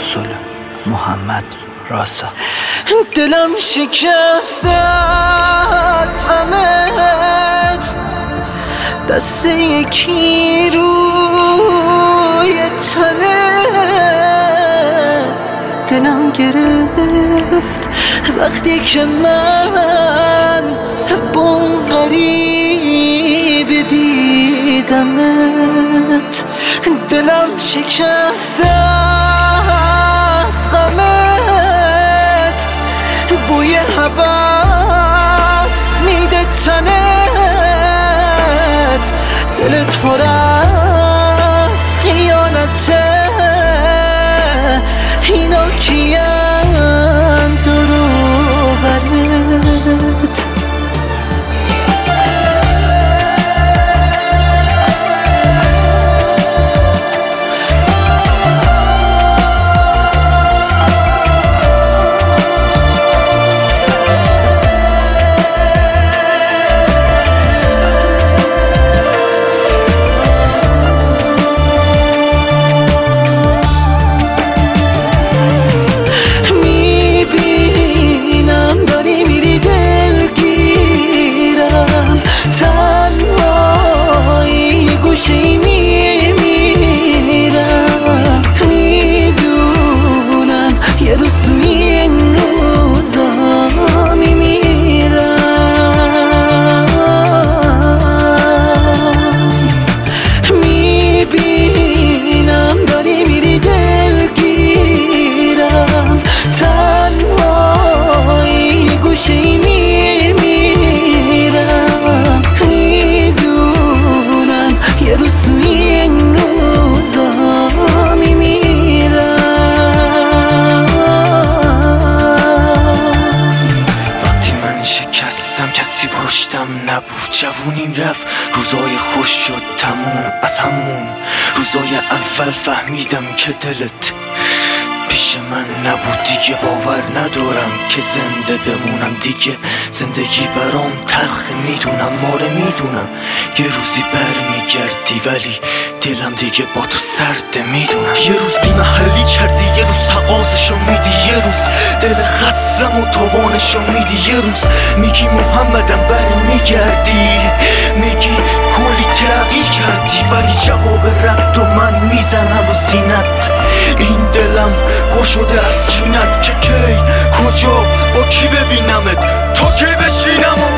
صلح محمد راسا. دلم شکسته از غمت، دست یکی روی تنت دلم گرفت وقتی که من با اون غریب دیدمت. دلم شکسته از غمت، بوی هوس میده تنت، دلت پر از خیانته، اینا کیان دورو برت. تنهایی گوشه‌ای میمیرم، میدونم یه روز توی این روزا میمیرم. میبینم داری میری دلگیرم، تنهایی گوشه‌ای میمیرم، یه روز توی این روزا میمیرم. وقتی من شکستم کسی پشتم نبود، جوونیم رفت روزای خوش شد تموم. از همون روزای اول فهمیدم که دلت پیش من نبود. دیگه باور ندارم که زنده بمونم، دیگه زندگی برام تلخ میدونم، ماره میدونم یه روزی برمیگردی، ولی دلم دیگه با تو سرده میدونم. یه روز بی‌محلی کردی، یه روز تقاضشو میدی، یه روز دل خستم و توانشو میدی، یه روز میگی محمدم برمیگردی، میگی کلی تغییر کردی، ولی جواب رد و من میزنم و سینت. این دلم پر شده از کینت که کی کجا با کی ببینمت، تا کی بشینم